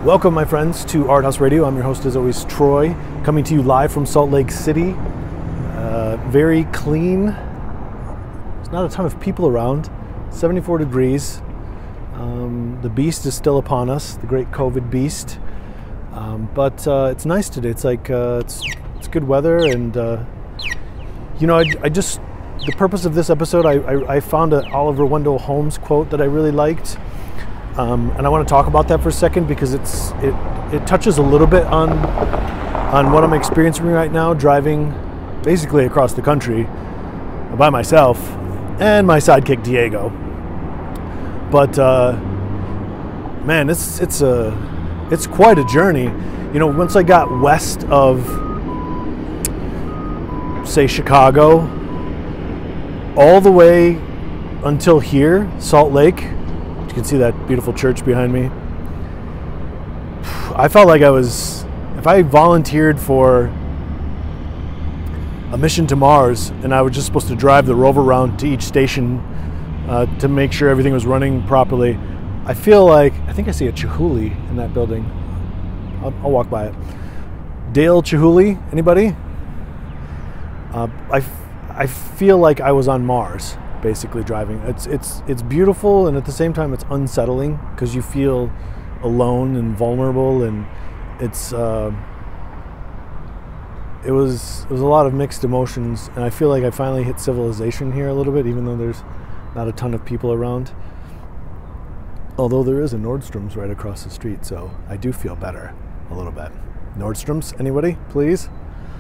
Welcome, my friends, to Art House Radio. I'm your host, as always, Troy, coming to you live from Salt Lake City. Very clean. There's not a ton of people around. 74 degrees. The beast is still upon us, the great COVID beast. But it's nice today. It's like it's good weather, and I just, the purpose of this episode, I found an Oliver Wendell Holmes quote that I really liked. And I want to talk about that for a second because it touches a little bit on what I'm experiencing right now, driving basically across the country by myself and my sidekick Diego. But man, it's quite a journey. You know, once I got west of, say, Chicago, all the way until here, Salt Lake. You can see that beautiful church behind me. I felt like if I volunteered for a mission to Mars and I was just supposed to drive the rover around to each station to make sure everything was running properly, I think I see a Chihuly in that building. I'll walk by it. Dale Chihuly, anybody? I feel like I was on Mars, basically driving. It's beautiful, and at the same time it's unsettling because you feel alone and vulnerable, and it was a lot of mixed emotions, and I feel like I finally hit civilization here a little bit, even though there's not a ton of people around. Although there is a Nordstrom's right across the street, so I do feel better a little bit. Nordstrom's, anybody, please?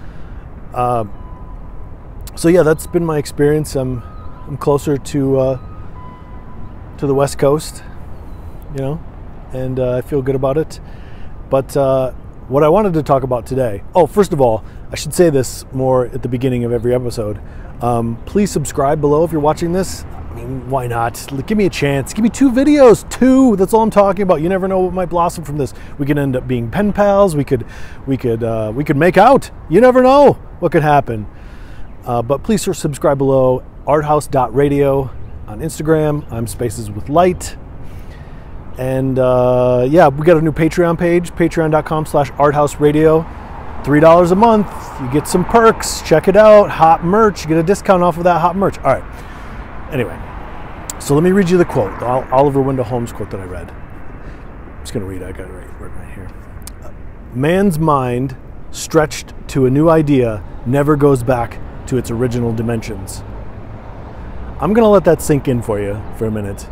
So yeah, that's been my experience. I'm closer to the West Coast, and I feel good about it. But what I wanted to talk about today, first of all, I should say this more at the beginning of every episode. Please subscribe below if you're watching this. I mean, why not? Give me a chance. Give me 2 videos. 2. That's all I'm talking about. You never know what might blossom from this. We could end up being pen pals. We could make out. You never know what could happen. But please subscribe below. arthouse.radio on Instagram. I'm Spaces with Light. And we got a new Patreon page, patreon.com/arthouseradio. $3 a month. You get some perks. Check it out. Hot merch. You get a discount off of that hot merch. All right. Anyway, so let me read you the quote, the Oliver Wendell Holmes quote that I read. I'm just going to read it. I got it right here. Man's mind, stretched to a new idea, never goes back to its original dimensions. I'm going to let that sink in for you for a minute.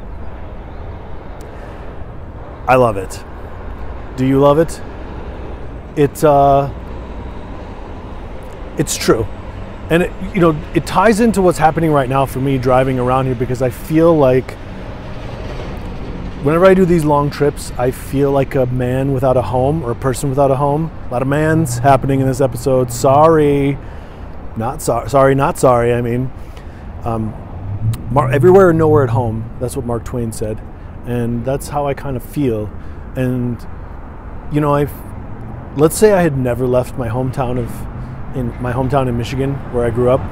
I love it. Do you love it? It's true. And it ties into what's happening right now for me driving around here, because I feel like whenever I do these long trips, I feel like a man without a home, or a person without a home. A lot of mans happening in this episode. Sorry. Not sorry. I mean, everywhere and nowhere at home. That's what Mark Twain said. And that's how I kind of feel. And, let's say I had never left my hometown in Michigan, where I grew up.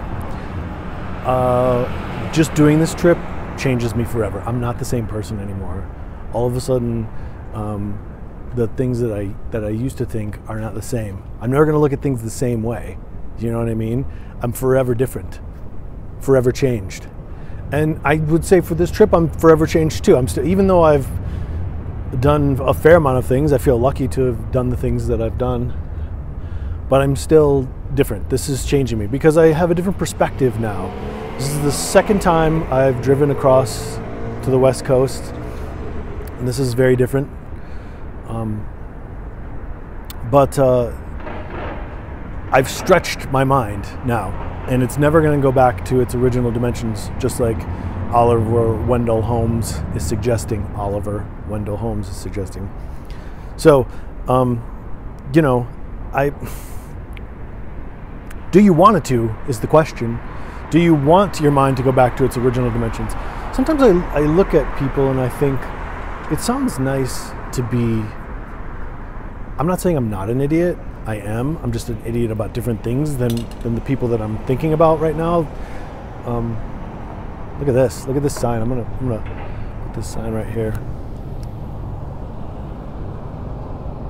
Just doing this trip changes me forever. I'm not the same person anymore. All of a sudden, the things that I used to think are not the same. I'm never going to look at things the same way. You know what I mean? I'm forever different, forever changed. And I would say for this trip, I'm forever changed too. I'm still, even though I've done a fair amount of things, I feel lucky to have done the things that I've done, but I'm still different. This is changing me because I have a different perspective now. This is the second time I've driven across to the West Coast, and this is very different. But I've stretched my mind now, and it's never going to go back to its original dimensions, just like Oliver Wendell Holmes is suggesting. So, do you want it to, is the question. Do you want your mind to go back to its original dimensions? Sometimes I look at people and I think, it sounds nice to be, I'm not saying I'm not an idiot. I am. I'm just an idiot about different things than the people that I'm thinking about right now. Look at this. Look at this sign. I'm gonna put this sign right here.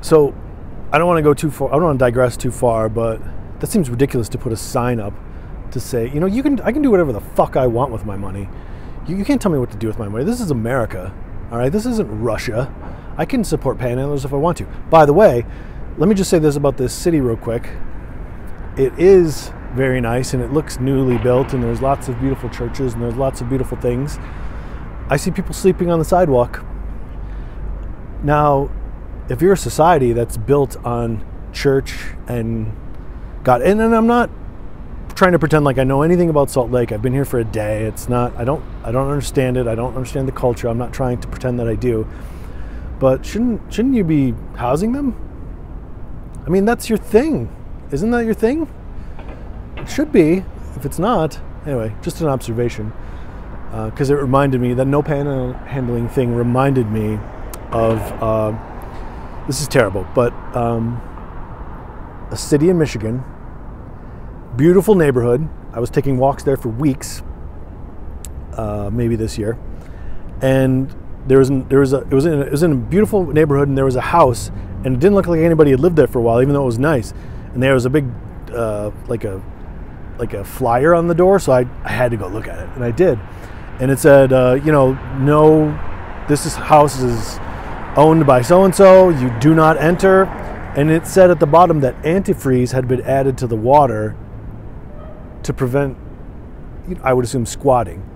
So I don't want to go too far. I don't want to digress too far, but that seems ridiculous to put a sign up to say, you know, I can do whatever the fuck I want with my money. You can't tell me what to do with my money. This is America, all right? This isn't Russia. I can support panhandlers if I want to. By the way, let me just say this about this city real quick. It is very nice, and it looks newly built, and there's lots of beautiful churches, and there's lots of beautiful things. I see people sleeping on the sidewalk. Now, if you're a society that's built on church and God, and I'm not trying to pretend like I know anything about Salt Lake. I've been here for a day. It's not, I don't understand it. I don't understand the culture. I'm not trying to pretend that I do. But shouldn't you be housing them? I mean, that's your thing. Isn't that your thing? It should be. If it's not, anyway, just an observation. Because it reminded me, that no panhandling thing reminded me of, this is terrible, but a city in Michigan, beautiful neighborhood. I was taking walks there for weeks, maybe this year, and it was in a beautiful neighborhood, and there was a house, and it didn't look like anybody had lived there for a while, even though it was nice. And there was a big, like a flyer on the door, so I had to go look at it, and I did. And it said, no, house is owned by so-and-so, you do not enter. And it said at the bottom that antifreeze had been added to the water to prevent, I would assume, squatting.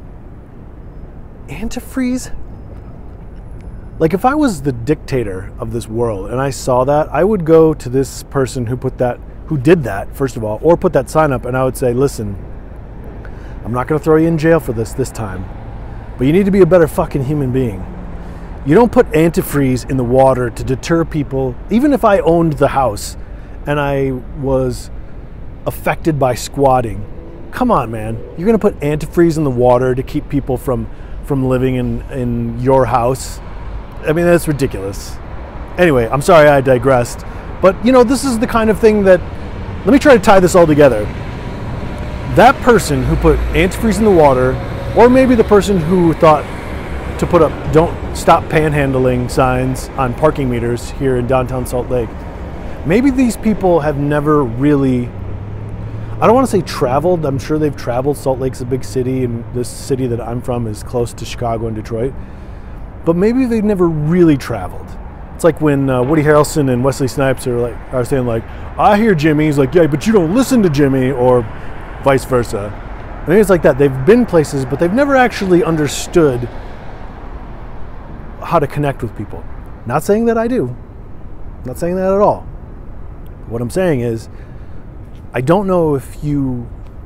Antifreeze? Like, if I was the dictator of this world and I saw that, I would go to this person who did that, first of all, or put that sign up, and I would say, listen, I'm not going to throw you in jail for this time, but you need to be a better fucking human being. You don't put antifreeze in the water to deter people. Even if I owned the house and I was affected by squatting, come on, man. You're going to put antifreeze in the water to keep people from living in your house? I mean, that's ridiculous. Anyway, I'm sorry I digressed. But, this is the kind of thing that, let me try to tie this all together. That person who put antifreeze in the water, or maybe the person who thought to put up "Don't stop panhandling" signs on parking meters here in downtown Salt Lake, maybe these people have never really, I don't want to say traveled. I'm sure they've traveled. Salt Lake's a big city, and this city that I'm from is close to Chicago and Detroit. But maybe they've never really traveled. It's like when Woody Harrelson and Wesley Snipes are saying like, I hear Jimmy. He's like, yeah, but you don't listen to Jimmy, or vice versa. Maybe it's like that. They've been places, but they've never actually understood how to connect with people. Not saying that I do. Not saying that at all. What I'm saying is, I don't know if you've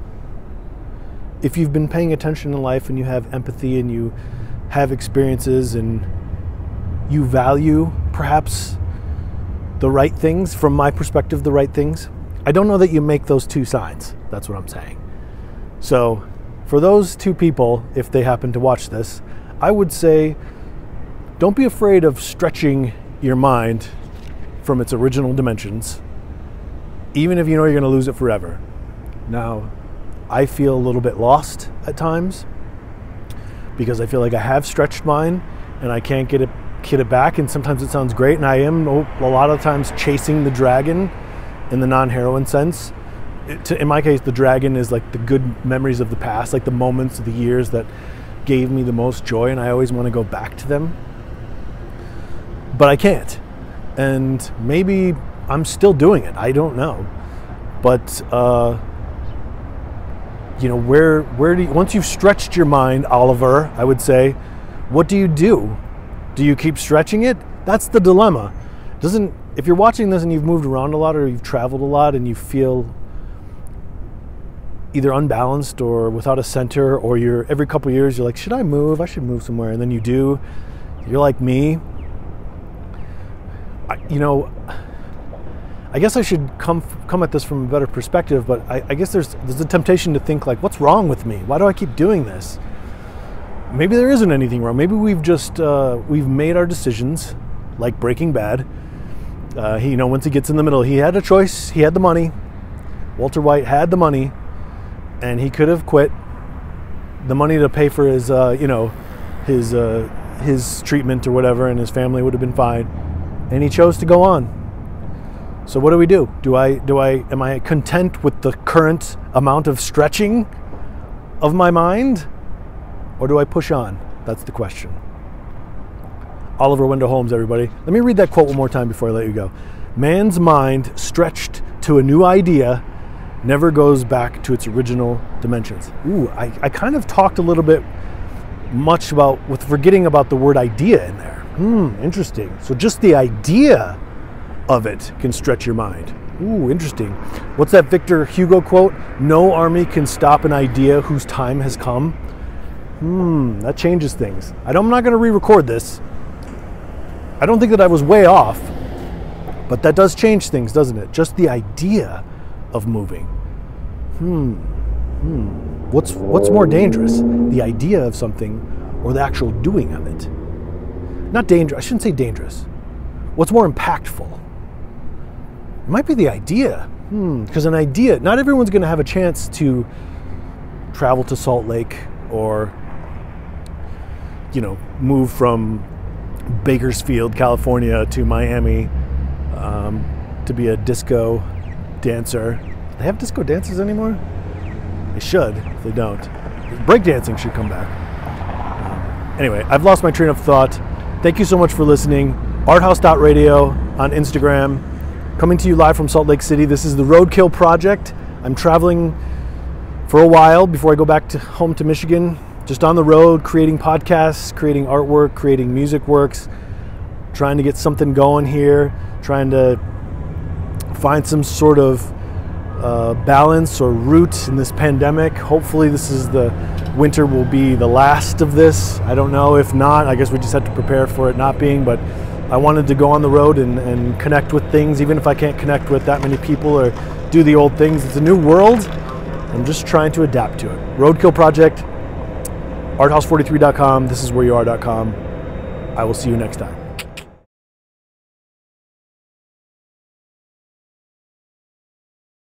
been paying attention in life and you have empathy and you have experiences and you value perhaps the right things, from my perspective, the right things. I don't know that you make those two signs. That's what I'm saying. So for those two people, if they happen to watch this, I would say, don't be afraid of stretching your mind from its original dimensions, even if you know you're going to lose it forever. Now, I feel a little bit lost at times because I feel like I have stretched mine and I can't get it back, and sometimes it sounds great, and I am a lot of times chasing the dragon in the non-heroin sense. In my case, the dragon is like the good memories of the past, like the moments of the years that gave me the most joy, and I always want to go back to them. But I can't. And maybe I'm still doing it. I don't know. But, where do you, once you've stretched your mind, Oliver, I would say, what do? Do you keep stretching it? That's the dilemma. If you're watching this and you've moved around a lot or you've traveled a lot and you feel either unbalanced or without a center, or every couple of years you're like, should I move? I should move somewhere. And then you do. You're like me. I guess I should come at this from a better perspective, but I guess there's a temptation to think like, what's wrong with me? Why do I keep doing this? Maybe there isn't anything wrong. Maybe we've just we've made our decisions, like Breaking Bad. Once he gets in the middle, he had a choice. He had the money. Walter White had the money, and he could have quit. The money to pay for his his treatment or whatever, and his family would have been fine. and he chose to go on. So what do we do? Am I content with the current amount of stretching of my mind, or do I push on? That's the question. Oliver Wendell Holmes, everybody. Let me read that quote one more time before I let you go. Man's mind stretched to a new idea never goes back to its original dimensions. Ooh, I kind of talked a little bit much about, with forgetting about the word idea in there. Interesting. So just the idea of it can stretch your mind. Ooh, interesting. What's that Victor Hugo quote? No army can stop an idea whose time has come. That changes things. I'm not going to re-record this. I don't think that I was way off, but that does change things, doesn't it? Just the idea of moving. What's more dangerous? The idea of something or the actual doing of it? Not dangerous. I shouldn't say dangerous. What's more impactful? It might be the idea. Because an idea, not everyone's going to have a chance to travel to Salt Lake or, move from Bakersfield, California to Miami to be a disco dancer. Do they have disco dancers anymore? They should, if they don't. Breakdancing should come back. Anyway, I've lost my train of thought. Thank you so much for listening. Arthouse.radio on Instagram. Coming to you live from Salt Lake City. This is the Roadkill Project. I'm traveling for a while before I go back home to Michigan. Just on the road, creating podcasts, creating artwork, creating music works, trying to get something going here, trying to find some sort of balance or root in this pandemic. Hopefully the winter will be the last of this. I don't know. If not, I guess we just have to prepare for it not being, but I wanted to go on the road and connect with things, even if I can't connect with that many people or do the old things. It's a new world. I'm just trying to adapt to it. Roadkill Project, arthouse43.com, thisiswhereyouare.com. I will see you next time.